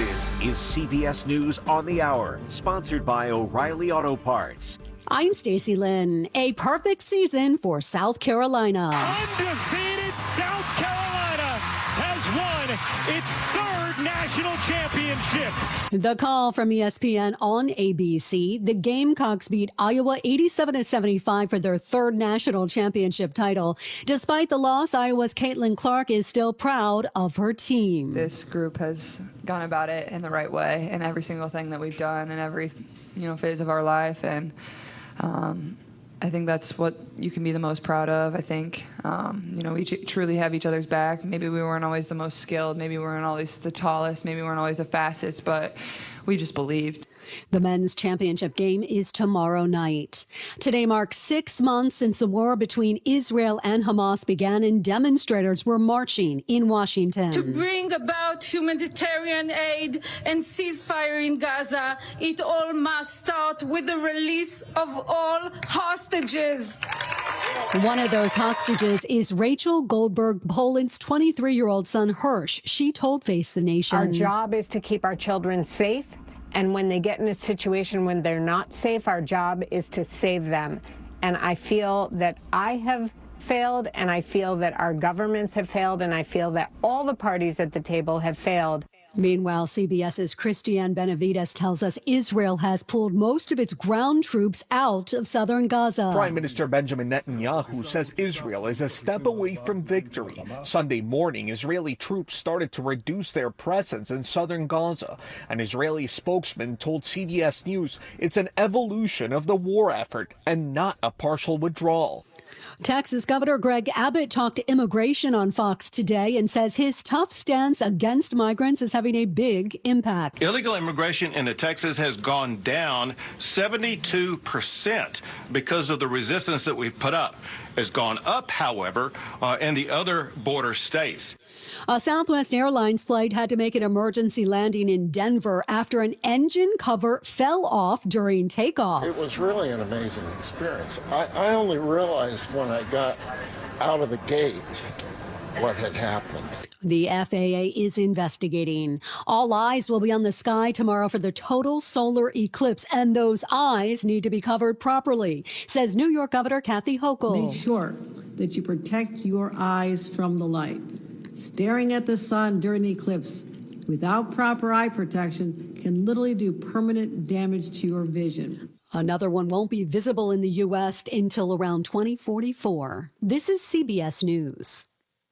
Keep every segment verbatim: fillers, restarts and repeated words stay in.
This is C B S News on the Hour, sponsored by O'Reilly Auto Parts. I'm Stacey Lynn. A perfect season for South Carolina. Undefeated South Carolina has won its third national championship. The call from E S P N on A B C. The Gamecocks beat Iowa eighty-seven to seventy-five for their third national championship title. Despite the loss, Iowa's Caitlin Clark is still proud of her team. This group has gone about it in the right way in every single thing that we've done in every, you know, phase of our life, and um, I think that's what you can be the most proud of. I think, um, you know, we truly have each other's back. Maybe we weren't always the most skilled. Maybe we weren't always the tallest. Maybe we weren't always the fastest, but we just believed. The men's championship game is tomorrow night. Today marks six months since the war between Israel and Hamas began, and demonstrators were marching in Washington. To bring about humanitarian aid and ceasefire in Gaza, it all must start with the release of all hostages. One of those hostages is Rachel Goldberg, Poland's twenty-three-year-old son, Hirsch. She told Face the Nation. Our job is to keep our children safe. And when they get in a situation when they're not safe, our job is to save them. And I feel that I have failed, and I feel that our governments have failed, and I feel that all the parties at the table have failed. Meanwhile, CBS's Christiane Benavides tells us Israel has pulled most of its ground troops out of southern Gaza. Prime Minister Benjamin Netanyahu says Israel is a step away from victory. Sunday morning, Israeli troops started to reduce their presence in southern Gaza. An Israeli spokesman told C B S News it's an evolution of the war effort and not a partial withdrawal. Texas Governor Greg Abbott talked immigration on Fox today and says his tough stance against migrants is having a big impact. Illegal immigration into Texas has gone down seventy-two percent because of the resistance that we've put up. Has gone up, however, uh, in the other border states. A Southwest Airlines flight had to make an emergency landing in Denver after an engine cover fell off during takeoff. It was really an amazing experience. I, I only realized when I got out of the gate what had happened. The F A A is investigating. All eyes will be on the sky tomorrow for the total solar eclipse, and those eyes need to be covered properly, says New York Governor Kathy Hochul. Make sure that you protect your eyes from the light. Staring at the sun during the eclipse without proper eye protection can literally do permanent damage to your vision. Another one won't be visible in the U S until around twenty forty-four. This is C B S News.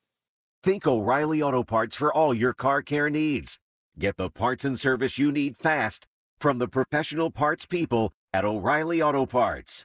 Think O'Reilly Auto Parts for all your car care needs. Get the parts and service you need fast from the professional parts people at O'Reilly Auto Parts.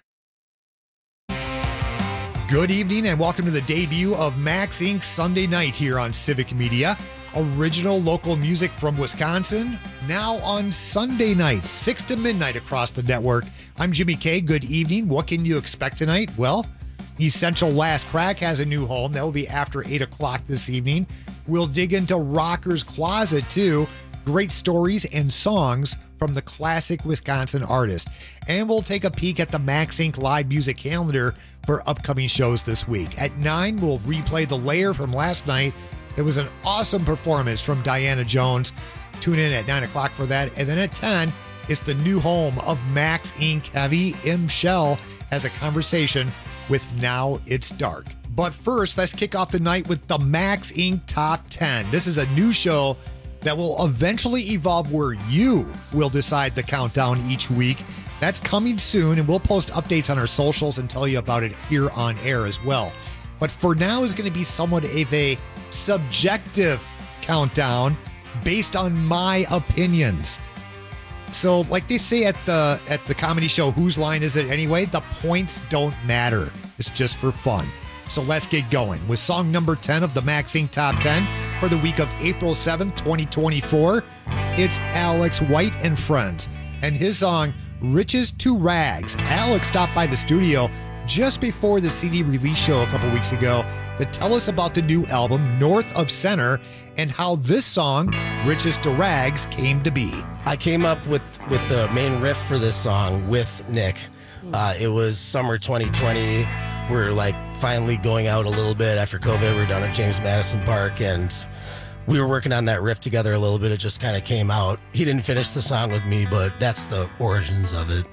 Good evening and welcome to the debut of Max Incorporated. Sunday night here on Civic Media. Original local music from Wisconsin, now on Sunday night, six to midnight across the network. I'm Jimmy K. Good evening. What can you expect tonight? Well, Essential Last Crack has a new home. That will be after eight o'clock this evening. We'll dig into Rocker's Closet, too. Great stories and songs from the classic Wisconsin artist. And we'll take a peek at the Max Incorporated live music calendar for upcoming shows this week. At nine, we'll replay The Lair from last night. It was an awesome performance from Diana Jones. Tune in at nine o'clock for that. And then at ten, it's the new home of Max Incorporated. Heavy M. Shell has a conversation with Now It's Dark. But first, let's kick off the night with the Max Incorporated Top ten. This is a new show that will eventually evolve where you will decide the countdown each week. That's coming soon, and we'll post updates on our socials and tell you about it here on air as well. But for now, is going to be somewhat of a subjective countdown based on my opinions. So like they say at the at the comedy show, Whose Line Is It Anyway? The points don't matter. It's just for fun. So let's get going with song number ten of the Max Incorporated Top ten for the week of April seventh, twenty twenty-four. It's Alex White and Friends and his song Riches to Rags. Alex stopped by the studio just before the C D release show a couple weeks ago to tell us about the new album North of Center and how this song, Riches to Rags, came to be. I came up with, with the main riff for this song with Nick. Uh, it was summer twenty twenty. We're like finally going out a little bit after COVID. We're down at James Madison Park, and we were working on that riff together a little bit. It just kind of came out. He didn't finish the song with me, but that's the origins of it.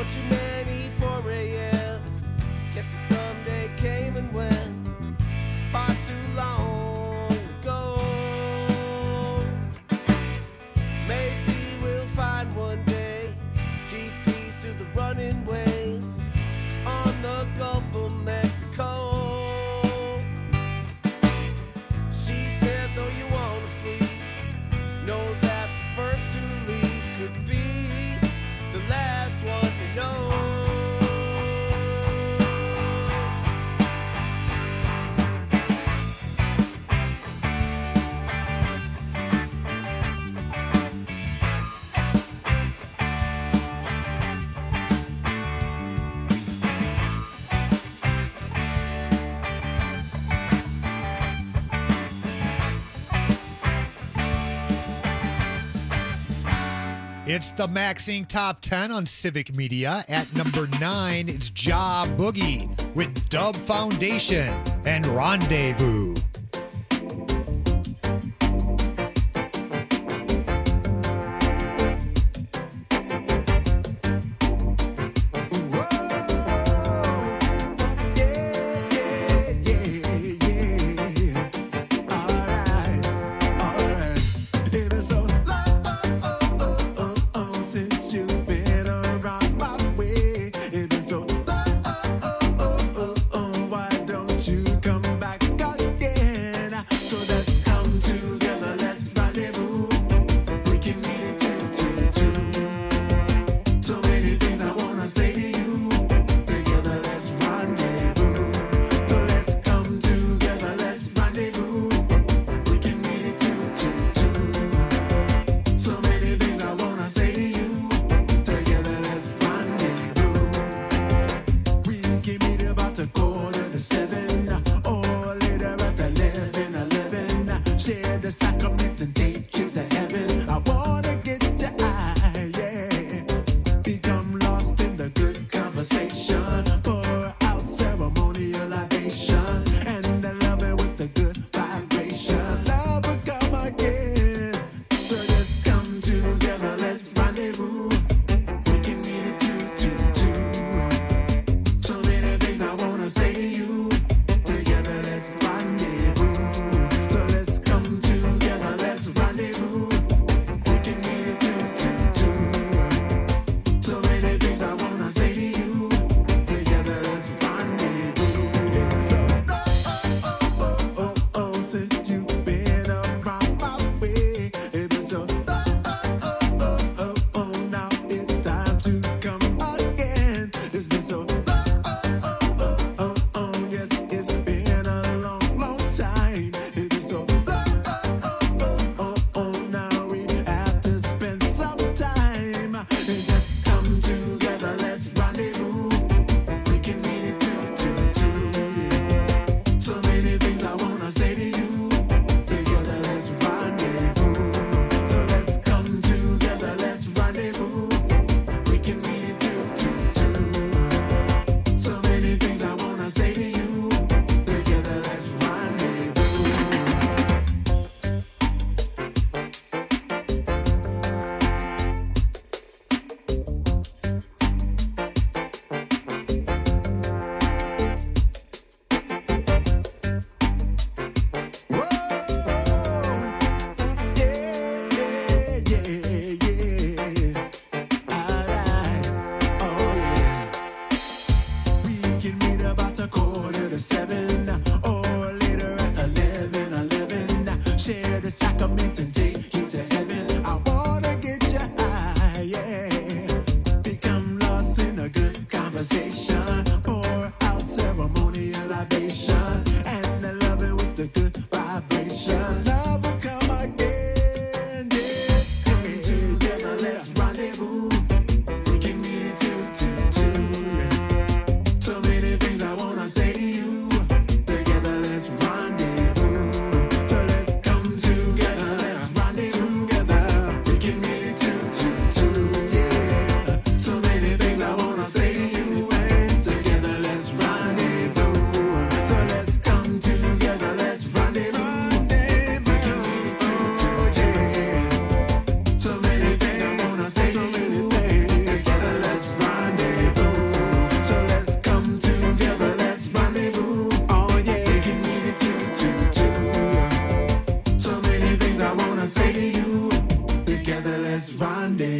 too many four a.m.s. Guess the someday came and went far too long ago. Maybe we'll find one day deep peace through the running waves on the Gulf of Mexico. She said, though you wanna flee, know that the first to leave could be the last one you know. It's the Max Inc Top ten on Civic Media. At number nine, it's Ja Boogie with Dub Foundation and Rendezvous. Why don't you come back again?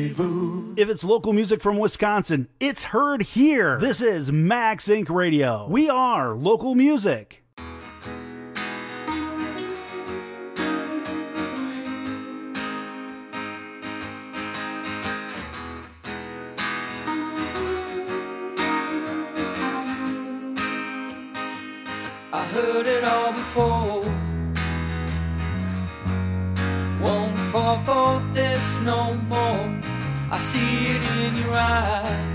Rendezvous. If it's local music from Wisconsin, it's heard here. This is Max Inc Radio. We are local music. I heard it all before. Won't fall for this no more. I see it in your eyes.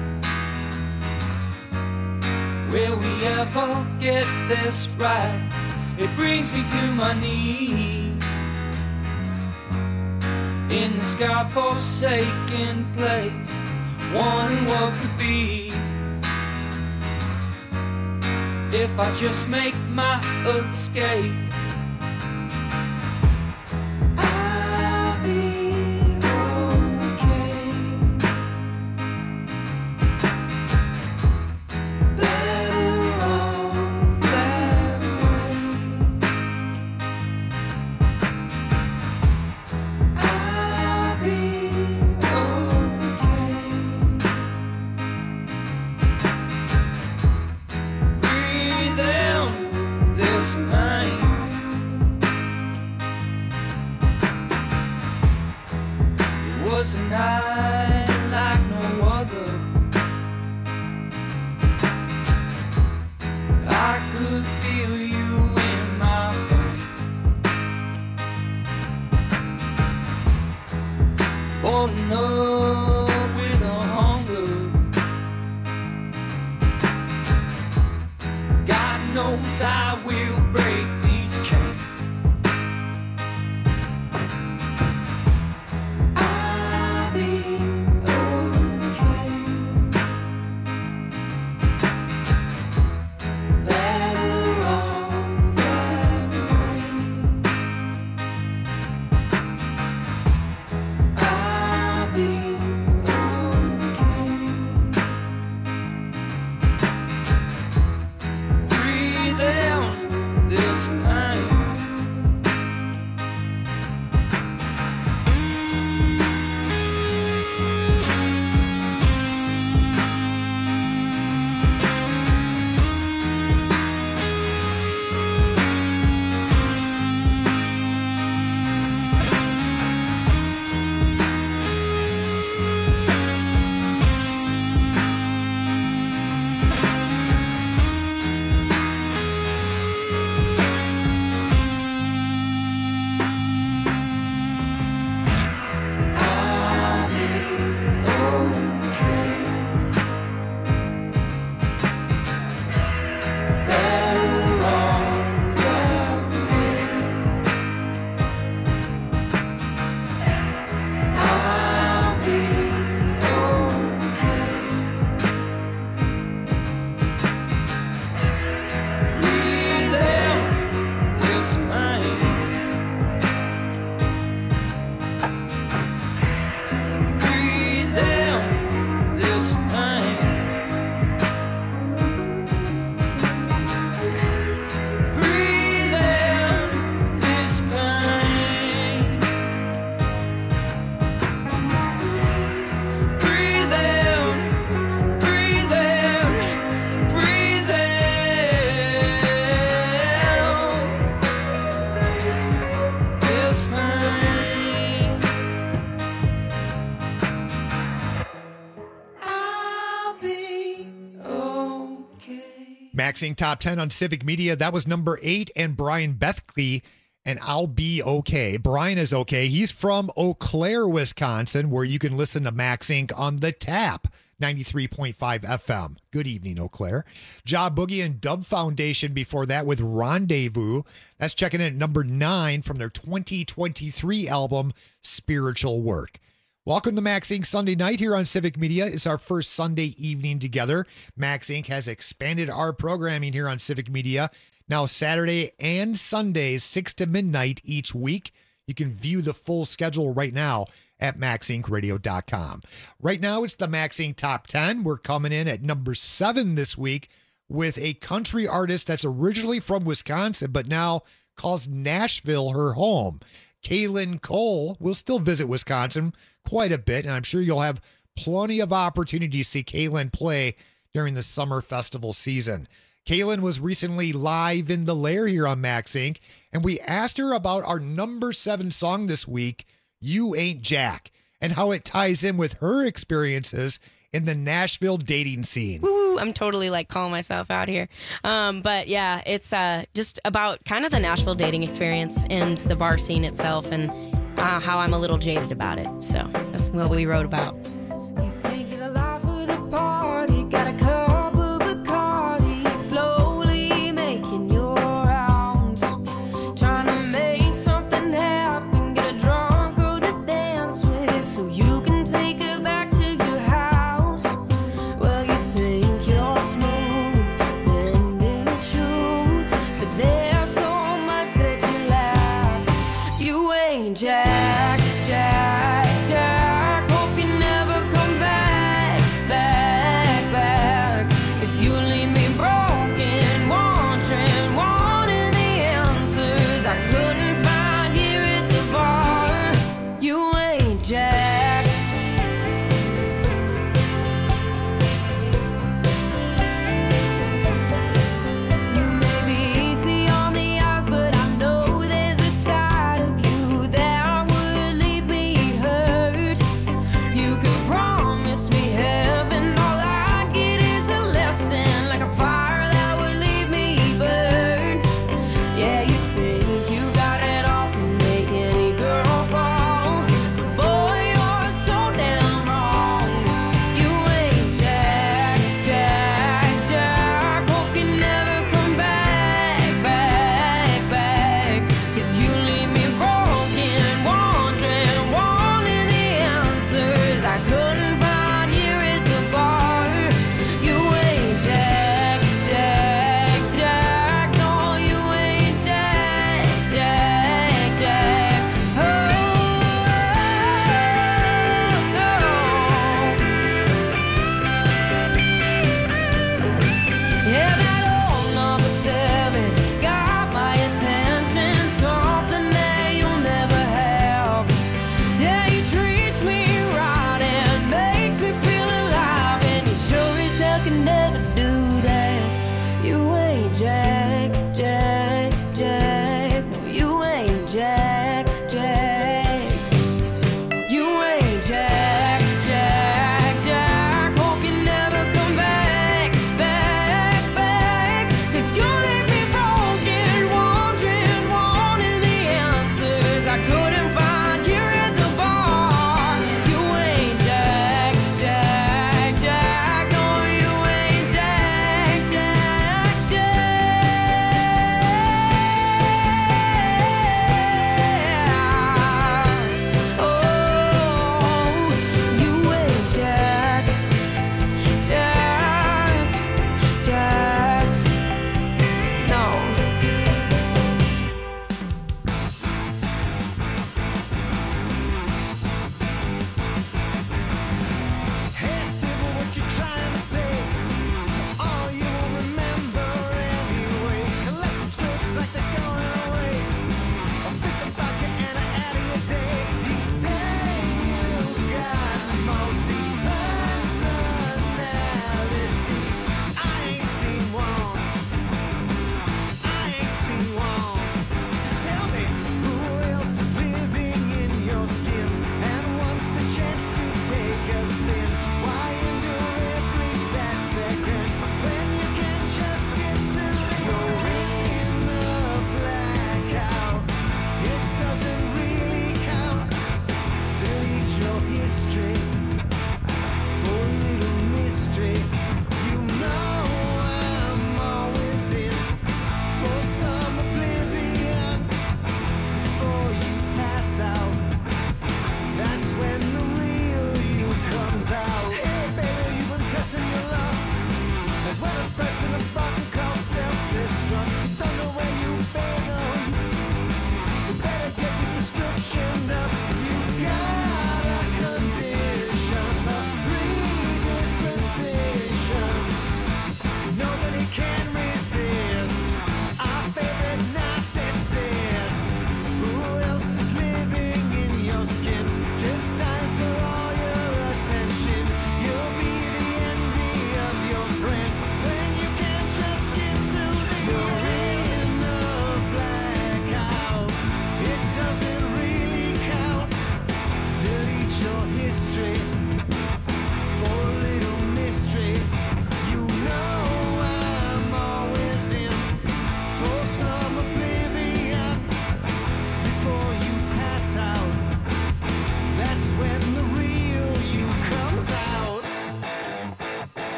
Will we ever get this right? It brings me to my knees in this godforsaken place, wondering what could be if I just make my escape. I'll be okay. Better off that way. I'll be okay. Breathe out this pain. It was a night like no other. I could feel you in my veins. Born up with a hunger. God knows I will break these chains. I'll be okay. Better off that way. I'll be okay. Breathe out this pain. I'll be okay. Better off that way. I'll be okay. Breathe out this pain. Breathe out this pain. Breathe out this pain. Breathe out, breathe out, breathe out this pain. I'll be okay. Maxing Top ten on Civic Media. That was number eight, and Brian Bethke, and I'll Be Okay. Brian is okay. He's from Eau Claire, Wisconsin, where you can listen to Max Inc on the Tap, ninety-three point five F M. Good evening, Eau Claire. Job Boogie and Dub Foundation before that with Rendezvous. That's checking in at number nine from their twenty twenty-three album, Spiritual Work. Welcome to Max Inc Sunday night here on Civic Media. It's our first Sunday evening together. Max Inc has expanded our programming here on Civic Media. Now Saturday and Sundays, six to midnight each week. You can view the full schedule right now at max inc radio dot com. Right now, it's the Max Inc Top ten. We're coming in at number seven this week with a country artist that's originally from Wisconsin, but now calls Nashville her home. Kaylin Cole will still visit Wisconsin quite a bit, and I'm sure you'll have plenty of opportunity to see Kaylin play during the summer festival season. Kaylin was recently live in the Lair here on Max Inc, and we asked her about our number seven song this week, You Ain't Jack, and how it ties in with her experiences in the Nashville dating scene. Woo, I'm totally like calling myself out here. Um, but yeah, it's uh, just about kind of the Nashville dating experience and the bar scene itself, and uh, how I'm a little jaded about it. So that's what we wrote about. You think you're alive for the party, got a cup of Bacardi, slowly making your rounds, trying to make something happen, get a drunk girl to dance with so you can take her back to your house. Well, you think you're smooth, bending the truth, but there's so much that you lack. You ain't Jack, Jack, Jack, hope you never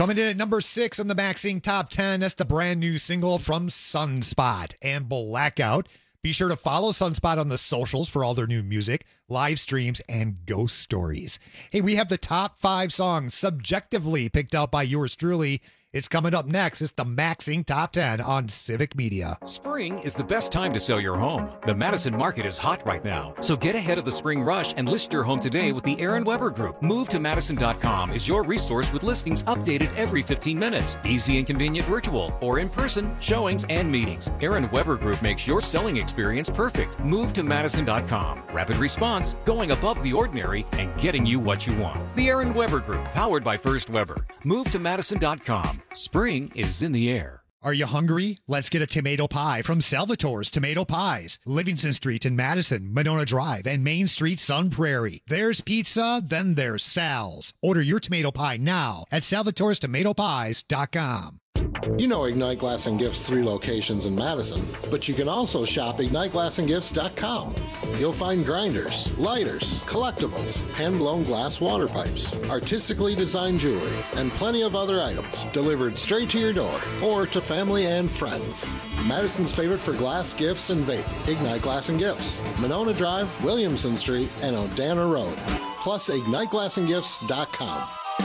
Coming in at number six on the Maxing Top ten, that's the brand new single from Sunspot and Blackout. Be sure to follow Sunspot on the socials for all their new music, live streams, and ghost stories. Hey, we have the top five songs subjectively picked out by yours truly. It's coming up next. It's the Maxing Top ten on Civic Media. Spring is the best time to sell your home. The Madison market is hot right now. So get ahead of the spring rush and list your home today with the Aaron Weber Group. Move to Madison dot com is your resource with listings updated every fifteen minutes. Easy and convenient virtual or in-person showings and meetings. Aaron Weber Group makes your selling experience perfect. Move to Madison dot com. Rapid response, going above the ordinary, and getting you what you want. The Aaron Weber Group, powered by First Weber. Move to Madison dot com. Spring is in the air. Are you hungry? Let's get a tomato pie from Salvatore's Tomato Pies. Livingston Street in Madison, Monona Drive, and Main Street, Sun Prairie. There's pizza, then there's Sal's. Order your tomato pie now at salvatores tomato pies dot com. You know Ignite Glass and Gifts' three locations in Madison, but you can also shop ignite glass and gifts dot com. You'll find grinders, lighters, collectibles, hand-blown glass water pipes, artistically designed jewelry, and plenty of other items delivered straight to your door or to family and friends. Madison's favorite for glass, gifts, and vape, Ignite Glass and Gifts, Monona Drive, Williamson Street, and Odana Road. Plus ignite glass and gifts dot com.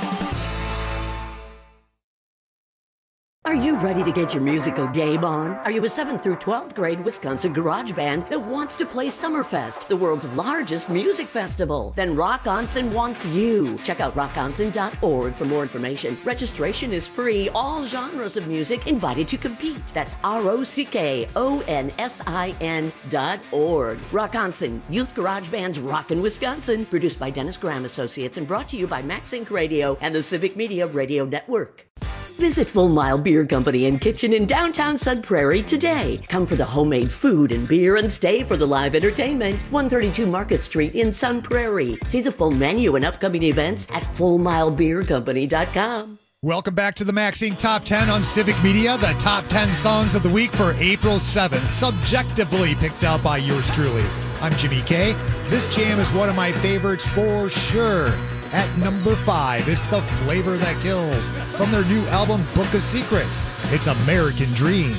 Are you ready to get your musical game on? Are you a seventh through twelfth grade Wisconsin garage band that wants to play Summerfest, the world's largest music festival? Then Rock Onsen wants you. Check out rock onsen dot org for more information. Registration is free. All genres of music invited to compete. That's R O C K O N S I N dot org. Rock Onsen, youth garage bands rockin' Wisconsin. Produced by Dennis Graham Associates and brought to you by Max Inc Radio and the Civic Media Radio Network. Visit Full Mile Beer Company and Kitchen in downtown Sun Prairie today. Come for the homemade food and beer and stay for the live entertainment. one thirty-two Market Street in Sun Prairie. See the full menu and upcoming events at full mile beer company dot com. Welcome back to the Maxing Top ten on Civic Media, the top ten songs of the week for April seventh, subjectively picked out by yours truly. I'm Jimmy K. This jam is one of my favorites for sure. At number five, it's The Flavor That Kills from their new album, Book of Secrets. It's American Dream.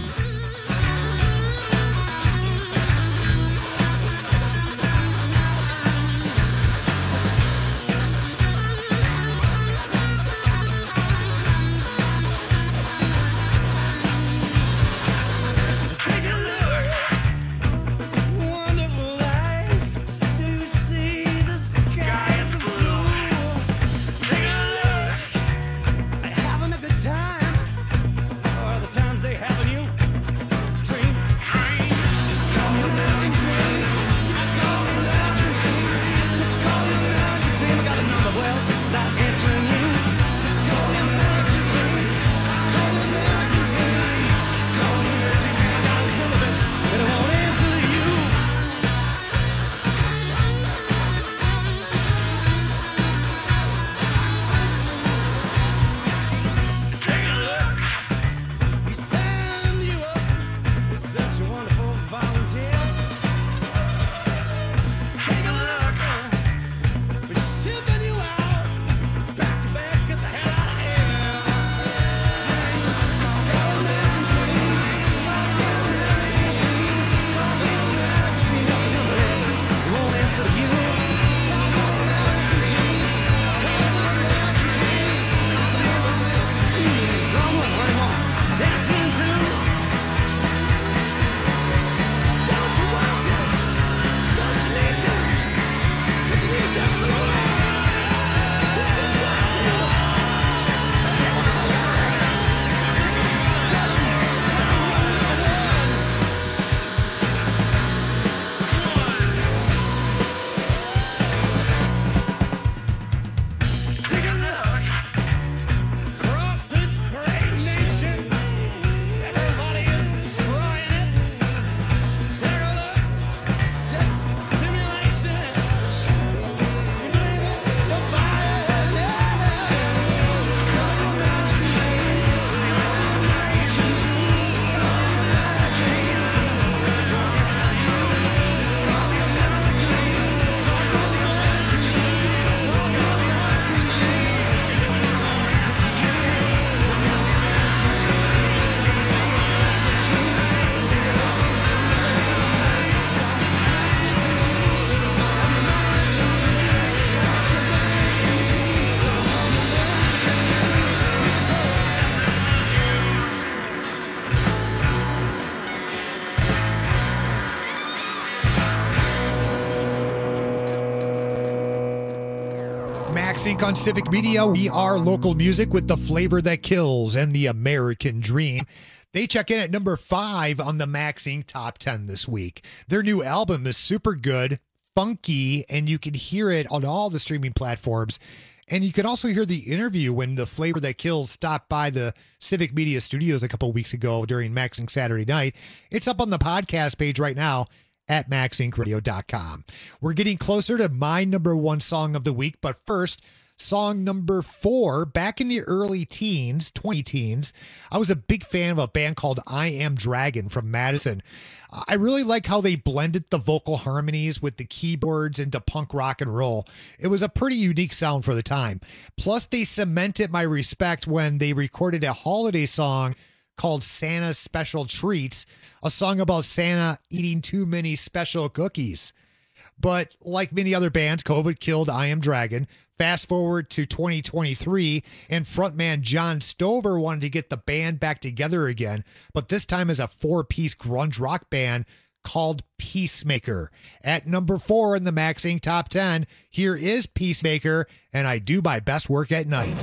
Having a good time, or the times they having you. Max Inc on Civic Media. We are local music with the flavor that kills and the American dream. They check in at number five on the Max Inc top ten this week. Their new album is super good, funky, and you can hear it on all the streaming platforms. And you can also hear the interview when the Flavor That Kills stopped by the Civic Media Studios a couple weeks ago during Max Inc Saturday Night. It's up on the podcast page right now at max inc radio dot com. We're getting closer to my number one song of the week, but first, song number four. Back in the early teens, twenty teens, I was a big fan of a band called I Am Dragon from Madison. I really like how they blended the vocal harmonies with the keyboards into punk rock and roll. It was a pretty unique sound for the time. Plus, they cemented my respect when they recorded a holiday song called Santa's Special Treats, a song about Santa eating too many special cookies. But like many other bands, COVID killed I Am Dragon. Fast forward to twenty twenty-three, and frontman John Stover wanted to get the band back together again, but this time as a four-piece grunge rock band called Peacemaker. At number four in the Max Inc Top ten, here is Peacemaker, and I Do My Best Work at Night.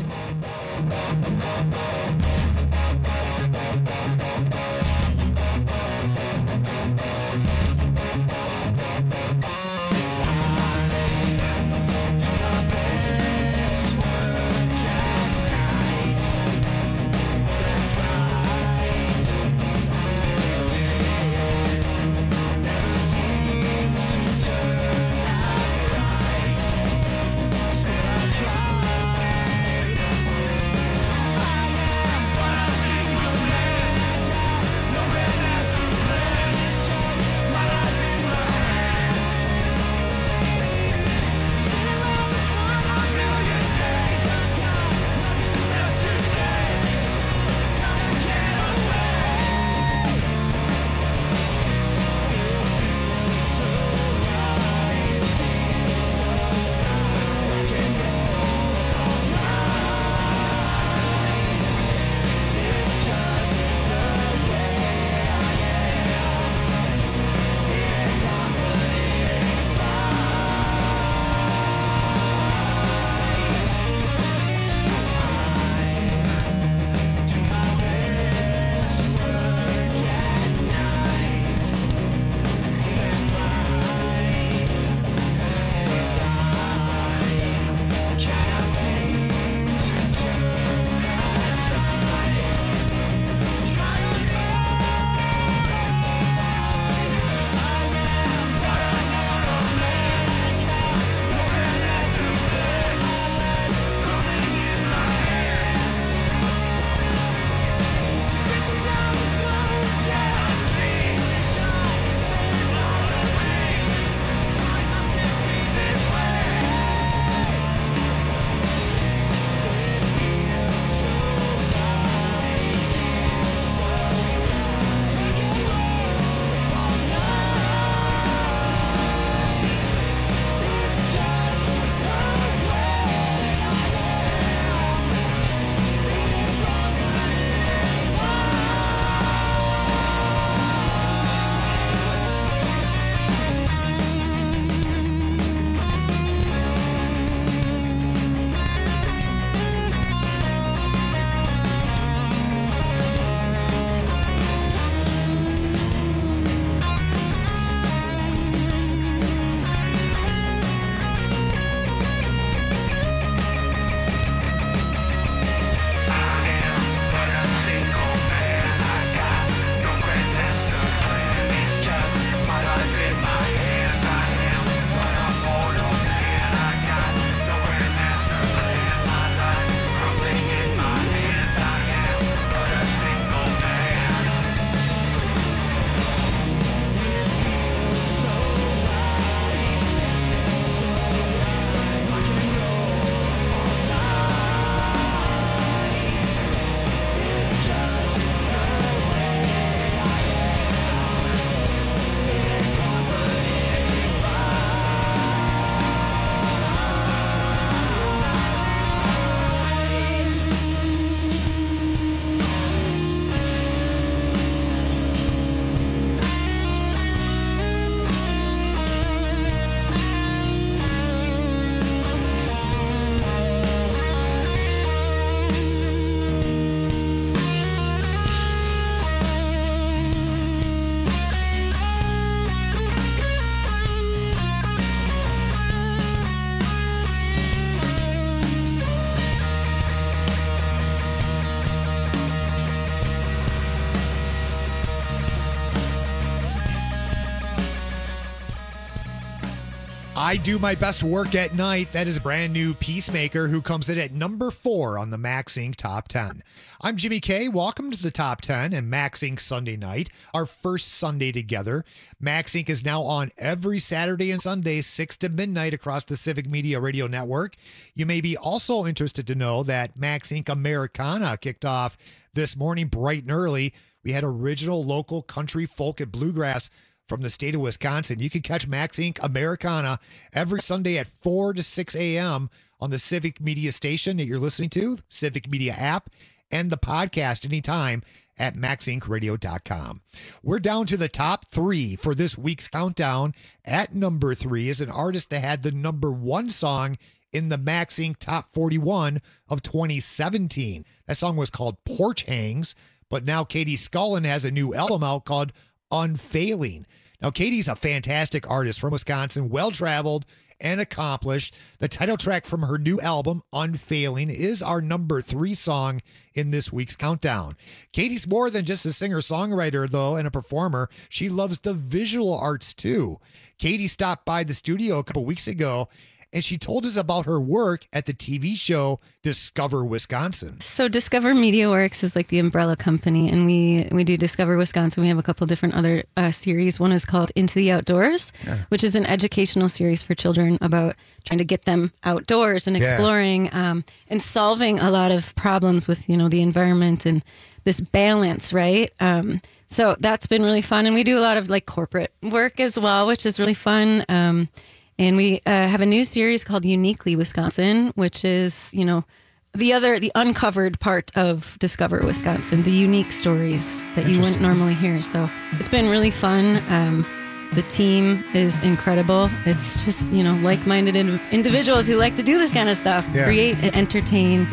I Do My Best Work at Night. That is a brand new Peacemaker, who comes in at number four on the Max Inc Top ten. I'm Jimmy K. Welcome to the Top ten and Max Inc Sunday Night, our first Sunday together. Max Inc is now on every Saturday and Sunday, six to midnight across the Civic Media Radio Network. You may be also interested to know that Max Inc Americana kicked off this morning bright and early. We had original local country, folk, and bluegrass from the state of Wisconsin. You can catch Max Inc Americana every Sunday at four to six a.m. on the Civic Media station that you're listening to, Civic Media app, and the podcast anytime at max inc radio dot com. We're down to the top three for this week's countdown. At number three is an artist that had the number one song in the Max Inc Top forty-one of twenty seventeen. That song was called Porch Hangs, but now Katie Scullin has a new album out called Unfailing. Now, Katie's a fantastic artist from Wisconsin, well-traveled and accomplished. The title track from her new album, Unfailing, is our number three song in this week's countdown. Katie's more than just a singer-songwriter, though, and a performer. She loves the visual arts, too. Katie stopped by the studio a couple weeks ago, and she told us about her work at the T V show Discover Wisconsin. So Discover Media Works is like the umbrella company, and we we do Discover Wisconsin. We have a couple different other uh, series. One is called Into the Outdoors, yeah. which is an educational series for children about trying to get them outdoors and exploring yeah. um, and solving a lot of problems with, you know, the environment and this balance, right? Um, so that's been really fun, and we do a lot of like corporate work as well, which is really fun. Um, And we uh, have a new series called Uniquely Wisconsin, which is, you know, the other, the uncovered part of Discover Wisconsin, the unique stories that you wouldn't normally hear. So it's been really fun. Um, the team is incredible. It's just, you know, like-minded in- individuals who like to do this kind of stuff, yeah. create and entertain.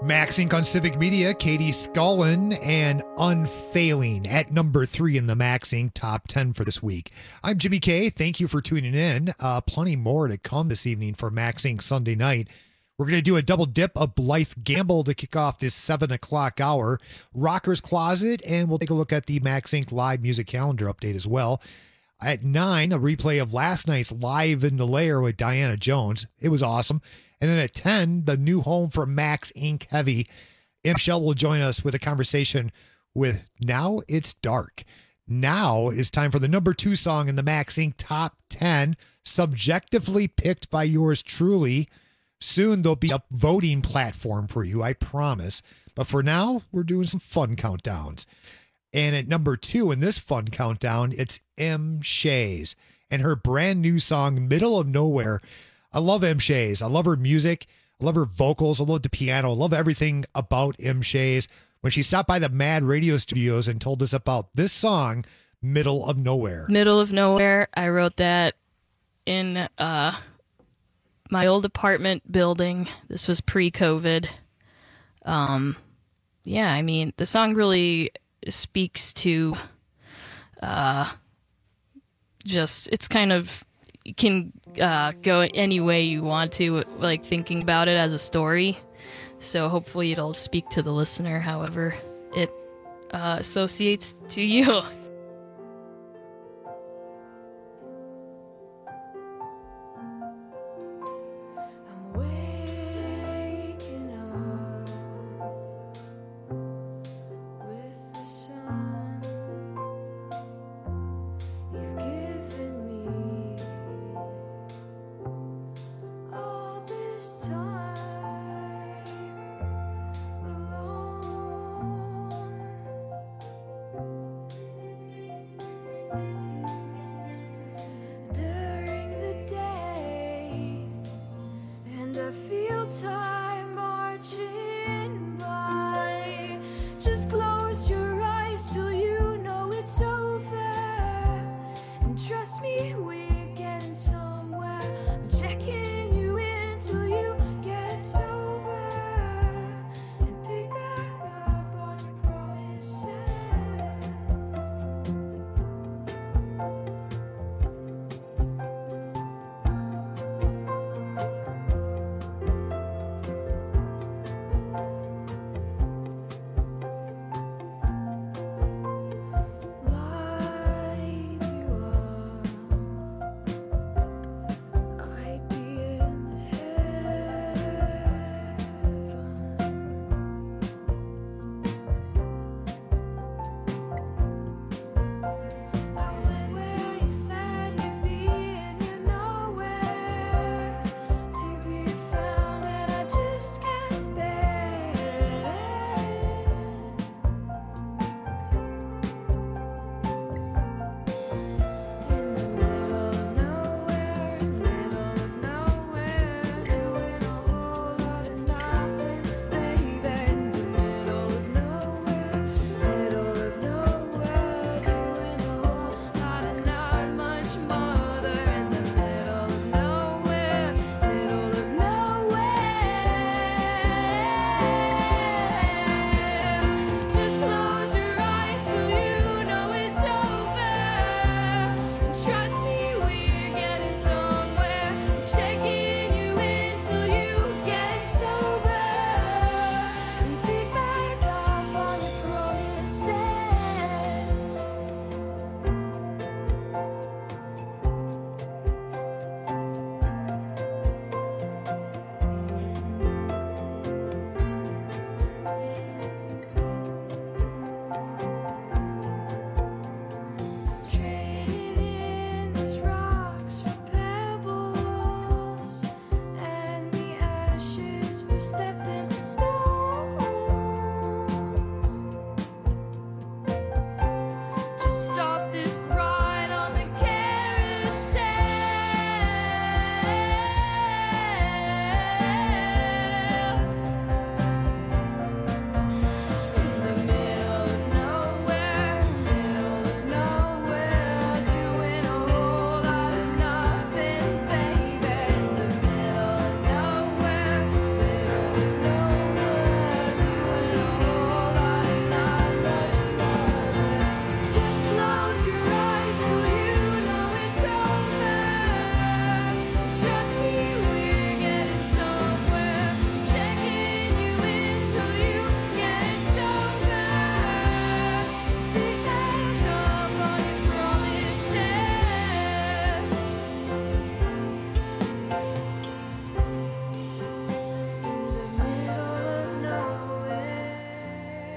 Max Inc on Civic Media, Katie Scullin and Unfailing at number three in the Max Inc top ten for this week. I'm Jimmy K. Thank you for tuning in. Uh, plenty more to come this evening for Max Inc Sunday night. We're going to do a double dip of Blythe Gamble to kick off this seven o'clock hour. Rocker's Closet, and we'll take a look at the Max Inc live music calendar update as well. At nine, a replay of last night's Live in the Lair with Diana Jones. It was awesome. And then at ten, the new home for Max Inc Heavy. M. Michelle will join us with a conversation with Now It's Dark. Now is time for the number two song in the Max Inc top ten, subjectively picked by yours truly. Soon there'll be a voting platform for you, I promise. But for now, we're doing some fun countdowns. And at number two in this fun countdown, it's M. Shays and her brand new song, Middle of Nowhere. I love M. Shays. I love her music. I love her vocals. I love the piano. I love everything about M. Shays. When she stopped by the Mad Radio Studios and told us about this song, Middle of Nowhere. Middle of Nowhere. I wrote that in uh, my old apartment building. This was pre-COVID. Um, yeah, I mean, the song really speaks to uh, just, it's kind of, you can uh, go any way you want to, like thinking about it as a story. So hopefully it'll speak to the listener however it uh, associates to you.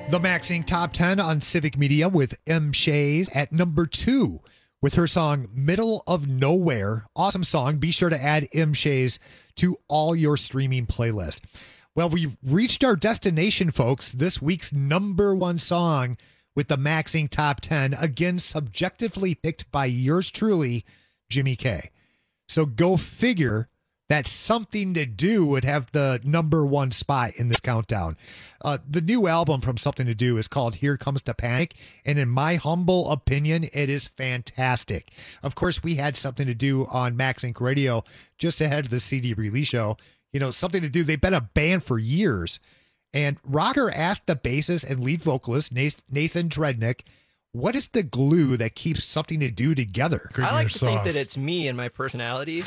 The Max Inc Top ten on Civic Media with M. Shays at number two with her song Middle of Nowhere. Awesome song. Be sure to add M. Shays to all your streaming playlist. Well, we've reached our destination, folks. This week's number one song with the Max Inc Top ten, again, subjectively picked by yours truly, Jimmy K. So go figure that Something to Do would have the number one spot in this countdown. Uh, the new album from Something to Do is called Here Comes the Panic, and in my humble opinion, it is fantastic. Of course, we had Something to Do on Max Inc Radio just ahead of the C D release show. You know, Something to Do, they've been a band for years. And Rocker asked the bassist and lead vocalist, Nathan Drednick, what is the glue that keeps Something to Do together? I like to think that it's me and my personality.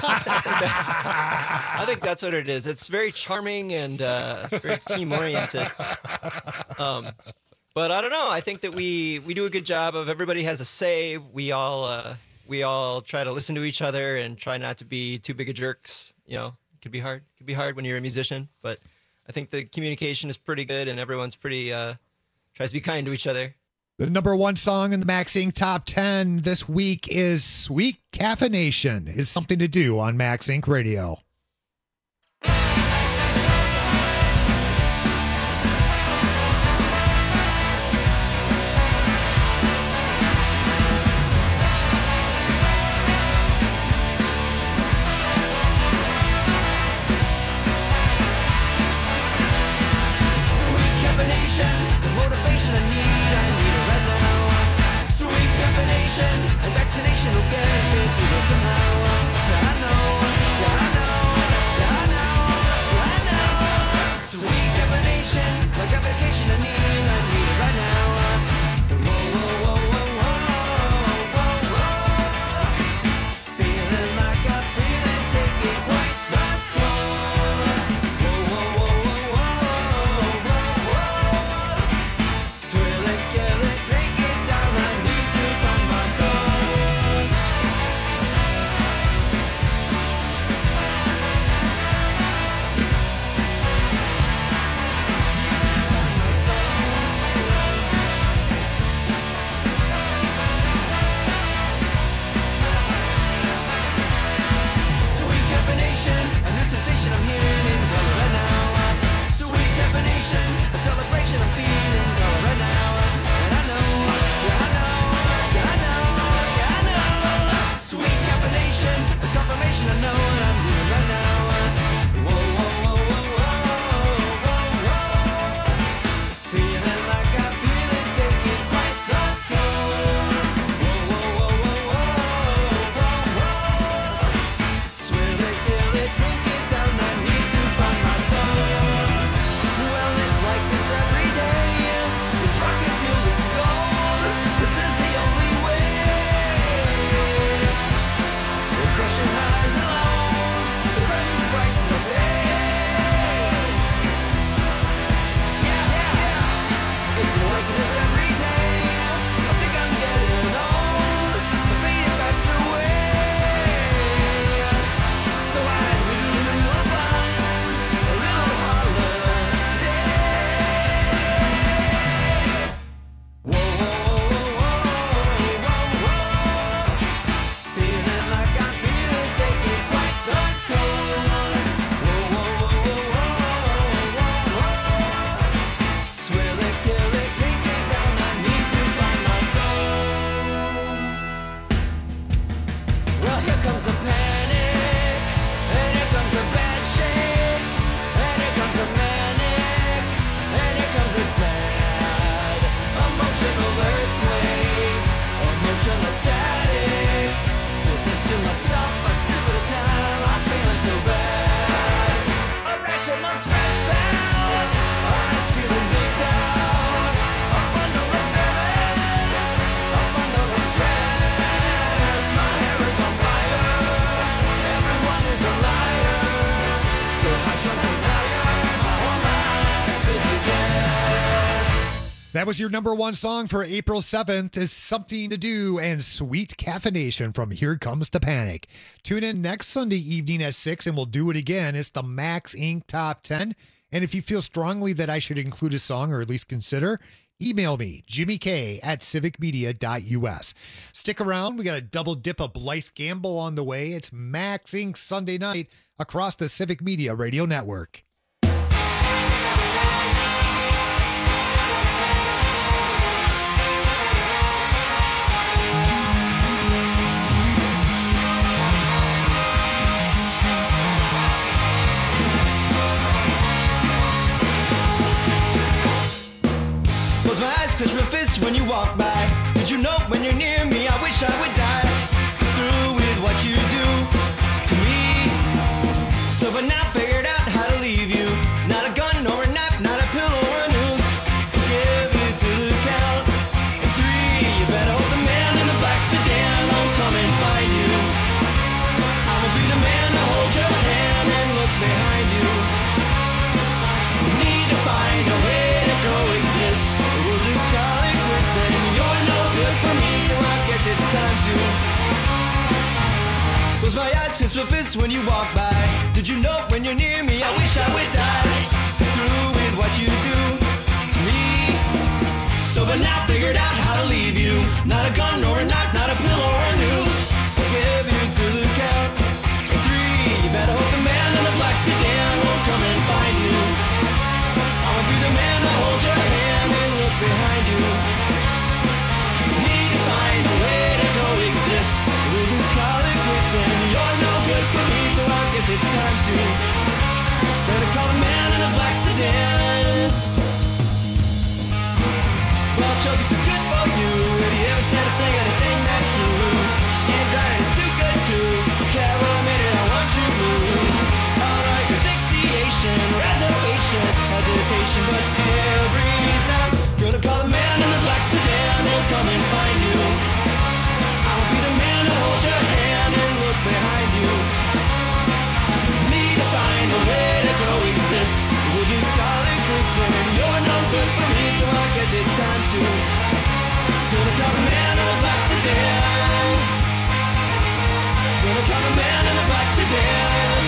I think that's what it is. It's very charming and uh, very team-oriented. Um, but I don't know. I think that we, we do a good job of everybody has a say. We all uh, we all try to listen to each other and try not to be too big of jerks. You know, it could be hard. It could be hard when you're a musician. But I think the communication is pretty good and everyone's pretty uh, tries to be kind to each other. The number one song in the Max Inc Top ten this week is Sweet Caffeination, is Something to Do on Max Inc Radio. Sweet caffeination, the motivation I need. And vaccination will get me through this somehow. Yeah, I know, yeah, I know, yeah, I know, yeah, I know. Sweet combination, like a vacation I need, I need it right now. Whoa, whoa, whoa, whoa, whoa, whoa, whoa. Feeling like a feeling, taking quite the toll. Whoa, whoa, whoa, whoa, whoa, whoa, whoa. Swill it, kill it, drink it down, I need to find my soul. Sweet combination, a new sensation I'm hearing in color right now. Sweet combination, a celebration I'm feeling color right now. And I know, yeah I know, yeah I know, yeah I know. Sweet combination, it's confirmation I know what I'm doing right now. Whoa, whoa, whoa, whoa, whoa, whoa, whoa. Feeling like I feel it's taking quite the toll. Whoa, whoa, whoa, whoa, whoa, whoa, whoa. Swill it, kill it, drink it down, I need to find my soul. Well, it's like this every day. This rocket fuel, it's gold. This is the only way. We're crushing highs and lows, the crushing price to pay. Yeah, yeah, yeah. It's like this every day. I think I'm getting old. I'm fading fast away. So I need a little buzz, a little holiday. Whoa, whoa, whoa, whoa, whoa. Feeling like I'm feeling, taking quite the toll. Whoa, whoa, whoa, whoa, whoa, whoa. Swill it, kill it, drink it down, I need to find my soul. Well, here comes the panic, and here comes the bad shakes, and here comes the manic, and here comes the sad, emotional earthquake, emotional static. Put this to myself, a sip at a time, I'm feeling so bad. Irrational stress out, I'm feeling big down, up under the nerves, up under the stress. My hair is on fire, everyone is a liar. So high strung, so tired, my whole life is a guess. That was your number one song for April seventh, is Something to Do and Sweet Caffeination from Here Comes the Panic. Tune in next Sunday evening at six and we'll do it again. It's the Max Inc Top ten. And if you feel strongly that I should include a song, or at least consider, email me, Jimmy K at civic media dot U S. Stick around. We got a double dip of Blythe Gamble on the way. It's Max Incorporated Sunday night across the Civic Media Radio Network. Close my eyes, clench my fists when you walk by. Did you know when you're near me, I wish I would die. Through with what you do to me. So but now figured out how to leave you. Not a gun nor a knife, not a pillow or a noose. Give it to the count of three. You better hope the man in the black sedan won't come and find you. I will be the man to hold your hand and look behind you. We need to find a way to coexist. We'll just call it quits and you're no good for me, so I guess it's time to close my eyes, kiss my fists when you walk by. Did you know when you're near me, I wish I would die. Through with what you do to me. So but now figured out how to leave you. Not a gun nor a knife, not a pillow or a noose. I'll give you to the count of three. You better hope the man in the black sedan won't come and find you. I'll be the man to hold your hand and look behind you. We need to find a way to coexist. We'll just call it quits and you're no good for me, so I guess it's time to better call the man in a black sedan. Well, choke is too good for you. Have you ever said a sing anything that's true? And crying is too good to care a minute, I want you blue. Alright, cause asphyxiation, reservation, hesitation, but every time gonna call the man in the black sedan, he'll come and find you. I'll be the man to hold your hand and look behind you. Need to find a way to coexist. We'll just call it quits and you're no good for me, so I guess it's time to gonna call the man in the black sedan. Gonna call the man in the black sedan.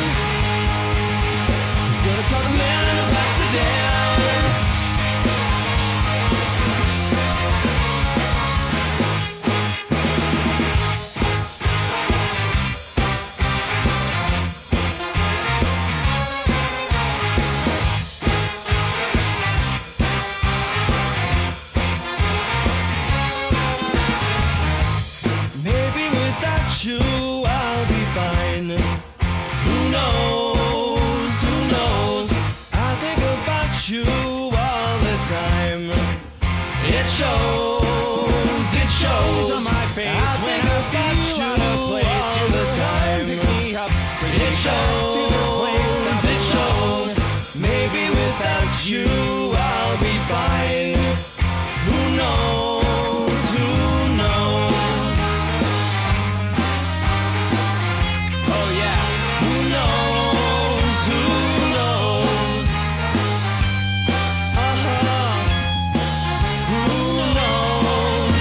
Gonna call the man in the black sedan. Maybe without you I'll be fine. Who knows? Who knows? I think about you all the time. It shows, it shows on my face. I when think I about you out of place all the time. Picks me up, it shows, to the place it shows. Maybe without you I'll be fine. Who knows? Who knows? Oh yeah. Who knows? Who knows? Uh-huh. Who knows?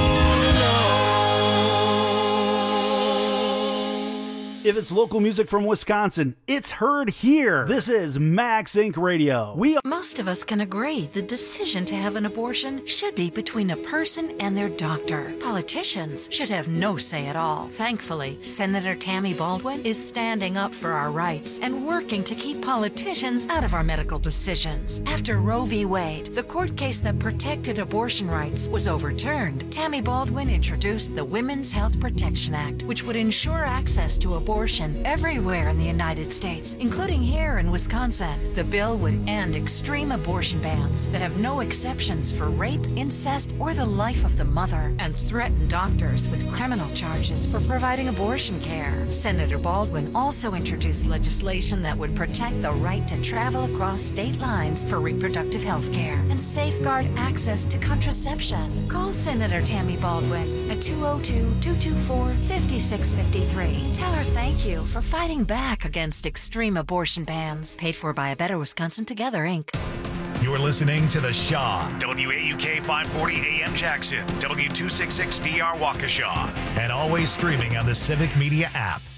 Who knows? If it's local music from Wisconsin, it's heard here. This is Max Incorporated Radio. We Most of us can agree the decision to have an abortion should be between a person and their doctor. Politicians should have no say at all. Thankfully, Senator Tammy Baldwin is standing up for our rights and working to keep politicians out of our medical decisions. After Roe v. Wade, the court case that protected abortion rights, was overturned, Tammy Baldwin introduced the Women's Health Protection Act, which would ensure access to abortion everywhere in the United States, including here in Wisconsin. The bill would end extreme abortion bans that have no exceptions for rape, incest, or the life of the mother, and threaten doctors with criminal charges for providing abortion care. Senator Baldwin also introduced legislation that would protect the right to travel across state lines for reproductive health care and safeguard access to contraception. Call Senator Tammy Baldwin at two oh two, two two four, five six five three. Tell her thank you for fighting back against extreme abortion bans. Paid for by A Better Wisconsin Together, Incorporated. You're listening to The Shaw, W A U K five forty A M Jackson, W two sixty-six D R Waukesha, and always streaming on the Civic Media app.